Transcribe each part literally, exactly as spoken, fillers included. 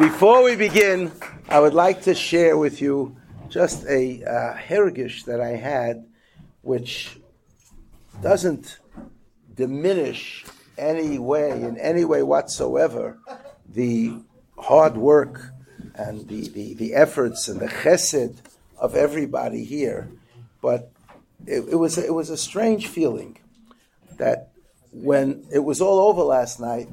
Before we begin, I would like to share with you just a uh, hergish that I had, which doesn't diminish any way, in any way whatsoever, the hard work and the, the, the efforts and the chesed of everybody here. But it, it was it was a strange feeling that when it was all over last night,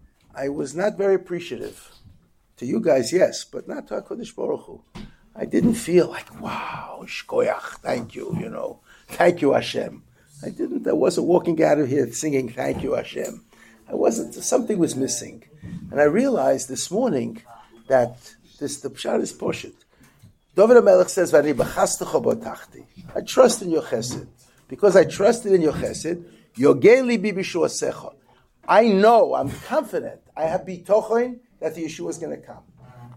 I was not very appreciative. To you guys, yes, but not to HaKadosh Baruch Hu. I didn't feel like, wow, shkoyach, thank you, you know, thank you Hashem. I didn't, I wasn't walking out of here singing thank you Hashem. I wasn't, something was missing. And I realized this morning that this, the pshat is poshut. David HaMelech says, V'ani b'chastecha b'otachti. I trust in your chesed. Because I trusted in your chesed, yogeli bi b'shuasecha. I know, I'm confident, I have bitochen that the Yeshua is going to come.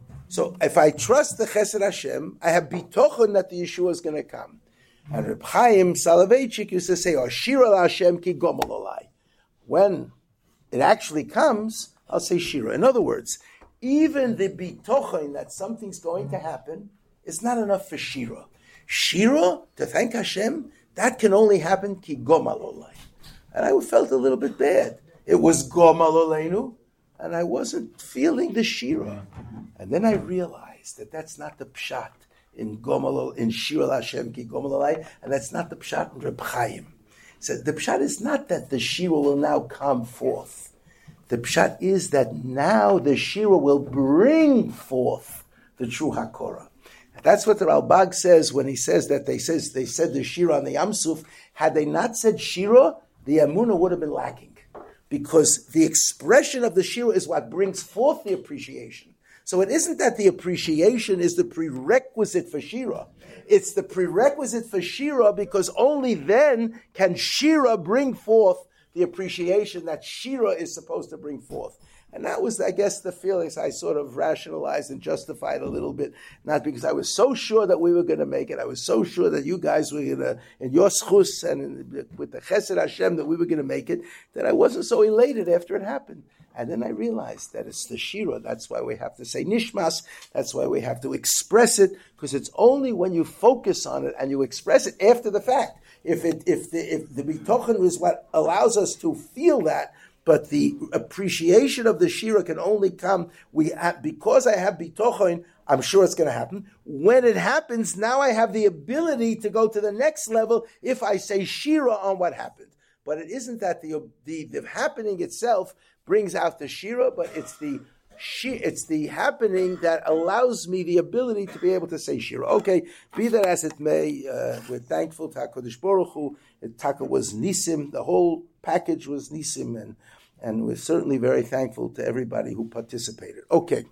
So if I trust the Chesed Hashem, I have bitochen that the Yeshua is going to come. And Reb Chaim Soloveitchik used to say, Shira Hashem ki gomel olai. When it actually comes, I'll say Shira. In other words, even the bitochen that something's going to happen is not enough for Shira. Shira, to thank Hashem, that can only happen ki gomel olai. And I felt a little bit bad. It was gomel oleinu, and I wasn't feeling the shira. And then I realized that that's not the pshat in Gomel, in Shira Hashem ki Gomel Alai, and that's not the pshat in Reb Chaim. So the pshat is not that the shira will now come forth. The pshat is that now the shira will bring forth the true Hakora. That's what the Ralbag says when he says that they says they said the shira on the Yam Suf. Had they not said shira, the Amunah would have been lacking. Because the expression of the shira is what brings forth the appreciation. So it isn't that the appreciation is the prerequisite for shira. It's the prerequisite for shira because only then can shira bring forth the appreciation that shira is supposed to bring forth. And that was, I guess, the feelings I sort of rationalized and justified a little bit. Not because I was so sure that we were going to make it. I was so sure that you guys were going to, in your schus and in, with the Chesed Hashem, that we were going to make it, that I wasn't so elated after it happened. And then I realized that it's the shira. That's why we have to say nishmas. That's why we have to express it, because it's only when you focus on it and you express it after the fact. If it, if the, if the bitochen is what allows us to feel that, but the appreciation of the shira can only come we have, because I have bitochen. I'm sure it's going to happen. When it happens, now I have the ability to go to the next level if I say shira on what happened. But it isn't that the the, the happening itself brings out the shira, but it's the it's the happening that allows me the ability to be able to say shira. Okay, be that as it may, uh, we're thankful to HaKadosh Baruch Hu. Taka was nisim. The whole package was nisim, and and we're certainly very thankful to everybody who participated. Okay,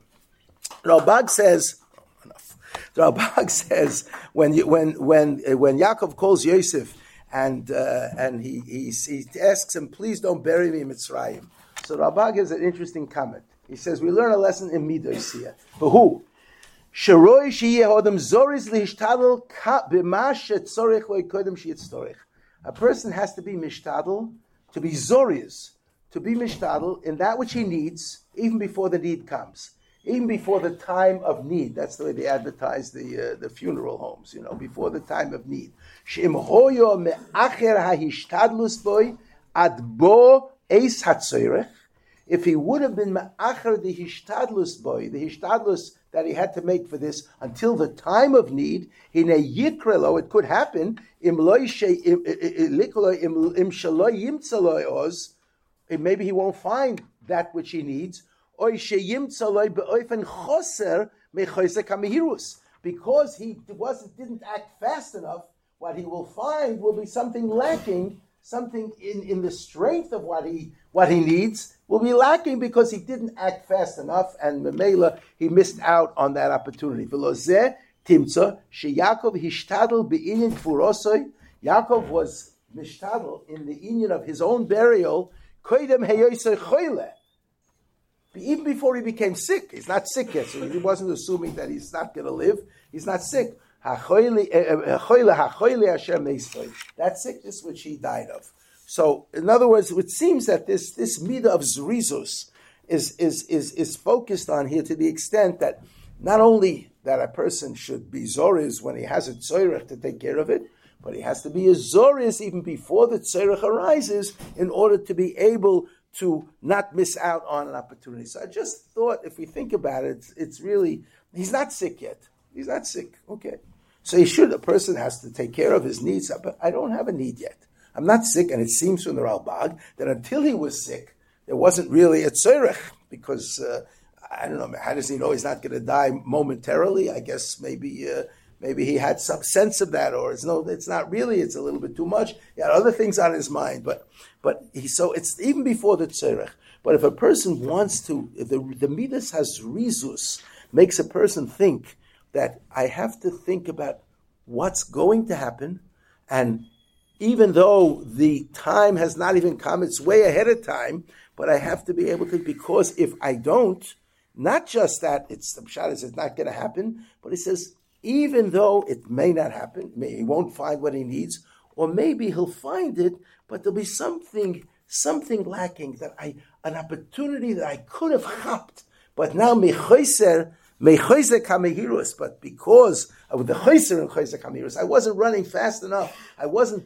Ralbag says. Enough. Ralbag says when you, when when uh, when Yaakov calls Yosef and uh, and he, he he asks him, please don't bury me in Mitzrayim. So Ralbag has an interesting comment. He says we learn a lesson in Midos here. For who? Sheroi sheyeh hodem zoriz lihishtadel b'ma shetzorich lo yikodem sheyitzorich. A person has to be mishtadel, to be zoriz, to be mishtadel in that which he needs, even before the need comes, even before the time of need. That's the way they advertise the uh, the funeral homes, you know, before the time of need. She'im hoyo me'acher hahishtadlus boy ad bo eis hatzorich. If he would have been me'acher the hishtadlus boy, the hishtadlus that he had to make for this until the time of need, in a yikrelo, it could happen, im loy she im im shaloy yimtzaloy oz, maybe he won't find that which he needs, oy she yimtzaloy beoifen choser mechoser kamihirus, because he wasn't didn't act fast enough. What he will find will be something lacking, something in, in the strength of what he what he needs will be lacking because he didn't act fast enough, and Memela, he missed out on that opportunity. V'lozeh timtza sheYaakov hishtadel be'inyan kfurosoi. Yaakov was mishtadel in the inyan of his own burial. Koidem heyoisei choyle. Even before he became sick, he's not sick yet, so he wasn't assuming that he's not going to live. He's not sick. That sickness which he died of. So, in other words, it seems that this this midah of zrizus is, is, is, is focused on here to the extent that not only that a person should be zoriz when he has a tzorech to take care of it, but he has to be a zoriz even before the tzorech arises in order to be able to not miss out on an opportunity. So I just thought, if we think about it, it's, it's really, he's not sick yet. He's not sick. Okay. So he should, a person has to take care of his needs, but I don't have a need yet. I'm not sick, and it seems from the Ralbag that until he was sick, there wasn't really a tzorech, because, uh, I don't know, how does he know he's not going to die momentarily? I guess maybe uh, maybe he had some sense of that, or it's no, it's not really, it's a little bit too much. He had other things on his mind, but but he, so it's even before the tzorech. But if a person wants to, if the, the midas has rizus, makes a person think that I have to think about what's going to happen, and even though the time has not even come, it's way ahead of time, but I have to be able to, because if I don't, not just that it's the pshat is it's not going to happen, but he says, even though it may not happen, may, he won't find what he needs, or maybe he'll find it, but there'll be something, something lacking, that I, an opportunity that I could have hopped, but now mechoiser, mechoiser kamehirus, but because of the choiser and choiser kamehirus, I wasn't running fast enough, I wasn't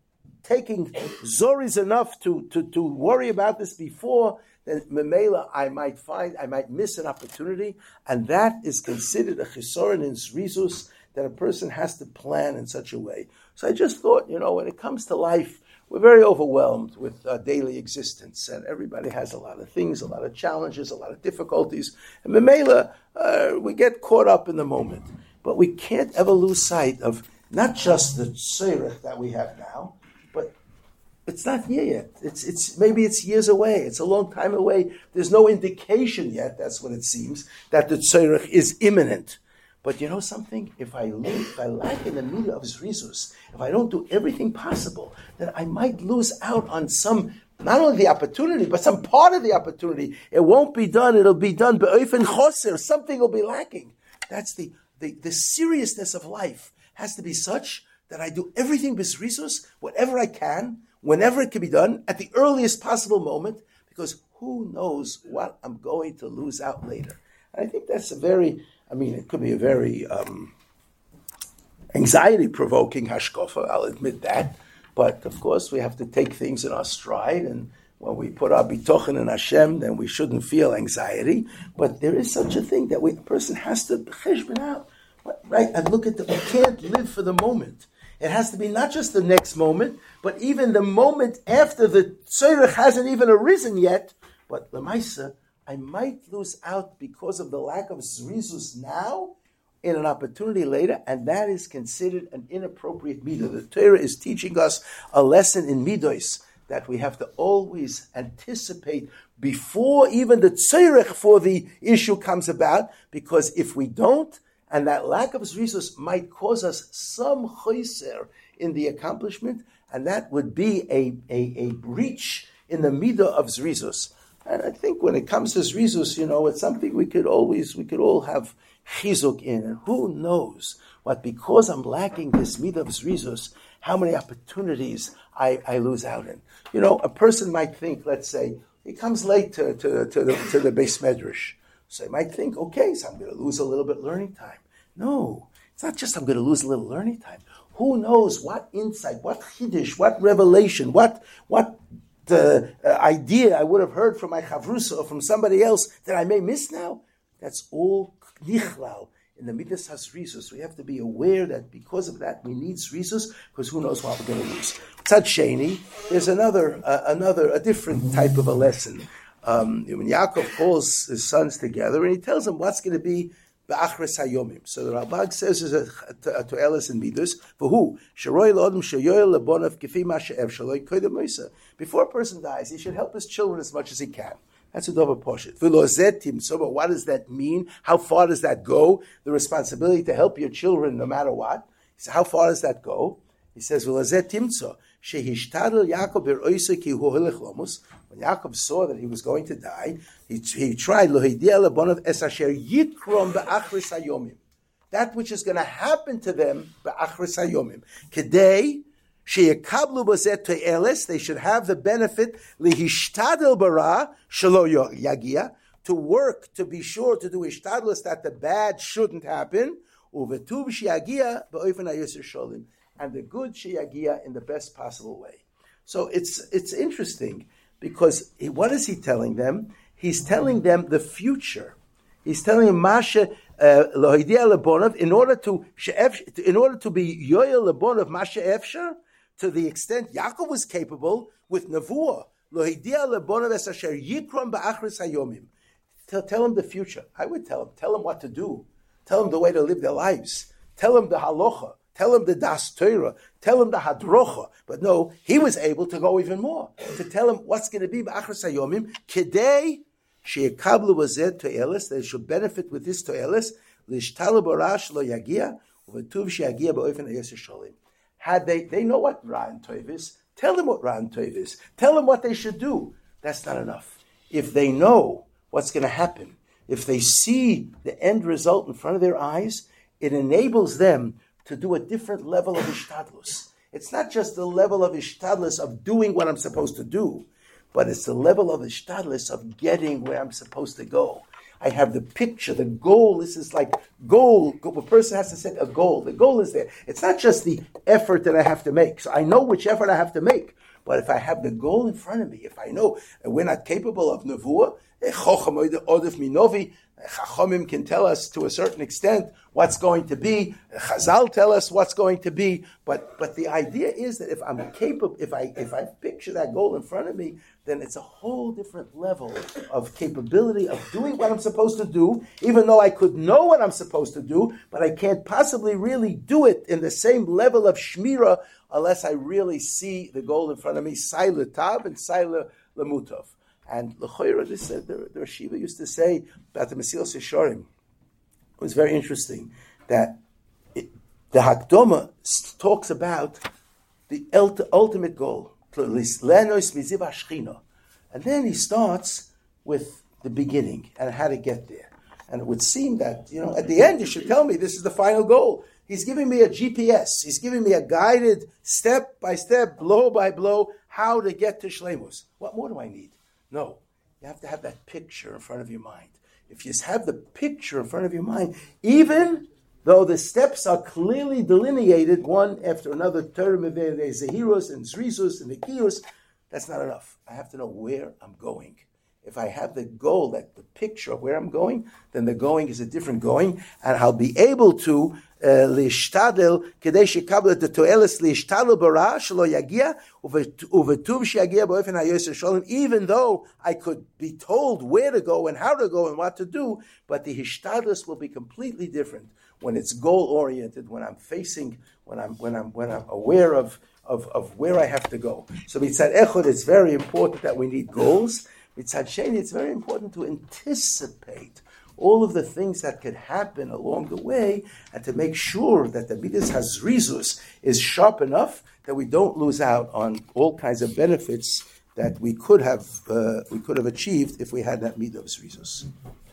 taking zoris enough to, to, to worry about this before, then memela I might find, I might miss an opportunity, and that is considered a chisoron in zrizus, that a person has to plan in such a way. So I just thought, you know, when it comes to life, we're very overwhelmed with uh, daily existence, and everybody has a lot of things, a lot of challenges, a lot of difficulties, and memela, uh, we get caught up in the moment. But we can't ever lose sight of not just the tzorech that we have now, but it's not here yet. It's it's maybe it's years away. It's a long time away. There's no indication yet, that's what it seems, that the tzorech is imminent. But you know something? If I live, if I lack in the midah of zrizus, if I don't do everything possible, then I might lose out on some, not only the opportunity, but some part of the opportunity. It won't be done. It'll be done be'ofen choser. Something will be lacking. That's the, the, the seriousness of life has to be such that I do everything b'zrizus, whatever I can, whenever it can be done, at the earliest possible moment, because who knows what I'm going to lose out later. And I think that's a very, I mean, it could be a very um, anxiety-provoking hashkafa, I'll admit that. But, of course, we have to take things in our stride, and when we put our bitochen in Hashem, then we shouldn't feel anxiety. But there is such a thing that we, a person has to cheshbon out, right? And look at the, we can't live for the moment. It has to be not just the next moment, but even the moment after the tzorech hasn't even arisen yet. But l'maisa, I might lose out because of the lack of zrizus now in an opportunity later, and that is considered an inappropriate midah. The Torah is teaching us a lesson in midos, that we have to always anticipate before even the tzorech for the issue comes about, because if we don't, and that lack of zrizus might cause us some choiser in the accomplishment, and that would be a, a, a breach in the midah of zrizus. And I think when it comes to zrizus, you know, it's something we could always, we could all have chizuk in. And who knows what, because I'm lacking this midah of zrizus, how many opportunities I, I lose out in. You know, a person might think, let's say, he comes late to, to, to the, to the Beis Medrash. So he might think, okay, so I'm going to lose a little bit learning time. No, it's not just I'm going to lose a little learning time. Who knows what insight, what chiddush, what revelation, what what uh, uh, idea I would have heard from my chavrusa or from somebody else that I may miss now? That's all nichlal in the midas hasrizus. We have to be aware that because of that we need zrizus, because who knows what we're going to lose. Tzad sheni, there's another, uh, another, a different type of a lesson. Um, when Yaakov calls his sons together and he tells them what's going to be ba'achres hayomim. So the Ralbag says is a to Elis and Midas for who sharoi lodem shayoel lebonav kifi ma she'ev shaloi koydem moisa. Before a person dies, he should help his children as much as he can. That's a dover poshit. V'lozetim. So, but what does that mean? How far does that go? The responsibility to help your children, no matter what. So how far does that go? He says v'lozetim so shehishtadel Yaakov beroisa ki hu hilech lomus. When Yaakov saw that he was going to die, he, he tried lohidia lebonav es asher yitrom be'achris hayomim. That which is going to happen to them be'achris hayomim. Kedei Sheyakablu b'zeh to'eles, they should have the benefit, lihishtadel bara, shelo yagia, to work, to be sure to do ishtadlus, that the bad shouldn't happen, uvetuv sheyagia ba'ofen hayoser sholim, and the good sheyagia in the best possible way. So it's it's interesting, because he, what is he telling them? He's telling them the future. He's telling them, Masha, lohidia lebonov, in order to, in order to be yoyel lebonov, Masha efshar, to the extent Yaakov was capable with Nevuah, lohidia lebonov es asher yikram ba'achris hayomim. Tell, tell him the future. I would tell him. Tell him what to do. Tell him the way to live their lives. Tell him the halacha. Tell him the das Torah. Tell him the hadrocha. But no, he was able to go even more. To tell him what's going to be ba'achris hayomim. Kedei she'ekablu b'zeh to'eles. They should benefit with this to'eles. L'ishtalu barash lo yagia. Uvetuv she'yagia ba'ofen hayoser sholim. Had they, they know what Ra'an Tov is. Tell them what Ra'an Tov is. Tell them what they should do. That's not enough. If they know what's going to happen, if they see the end result in front of their eyes, it enables them to do a different level of ishtadlus. It's not just the level of ishtadlus of doing what I'm supposed to do, but it's the level of ishtadlus of getting where I'm supposed to go. I have the picture, the goal. This is like goal. A person has to set a goal. The goal is there. It's not just the effort that I have to make. So I know which effort I have to make. But if I have the goal in front of me, if I know we're not capable of nevuah, Chachamim can tell us to a certain extent what's going to be. Chazal tell us what's going to be. But but the idea is that if I'm capable, if I if I picture that goal in front of me, then it's a whole different level of capability of doing what I'm supposed to do, even though I could know what I'm supposed to do, but I can't possibly really do it in the same level of shmira unless I really see the goal in front of me, sai l'tav and sai l'mutov. And l'choira, this uh, the, the Rashiva used to say about the Mesilas Yesharim. It was very interesting that it, the Hakdama talks about the ultimate goal. And then he starts with the beginning and how to get there. And it would seem that, you know, at the end you should tell me this is the final goal. He's giving me a G P S. He's giving me a guided step by step, blow by blow, how to get to Shleimus. What more do I need? No. You have to have that picture in front of your mind. If you have the picture in front of your mind, even though the steps are clearly delineated, one after another, Torah, Zehiros, and Zrizus, and Nikios, that's not enough. I have to know where I'm going. If I have the goal, that the picture of where I'm going, then the going is a different going, and I'll be able to lishtadel kedei shekabel the toeles lishtadel bara shelo yagia uvetuv sheyagia ba'ofen hayoser sholim. Even though I could be told where to go and how to go and what to do, but the hishtadlus will be completely different when it's goal oriented. When I'm facing, when I'm when I'm when I'm aware of of, of where I have to go. So mitzad echad, it's very important that we need goals. Mitzad sheni, it's very important to anticipate all of the things that could happen along the way, and to make sure that the midas hazrizus is sharp enough that we don't lose out on all kinds of benefits that we could have uh, we could have achieved if we had that midas hazrizus.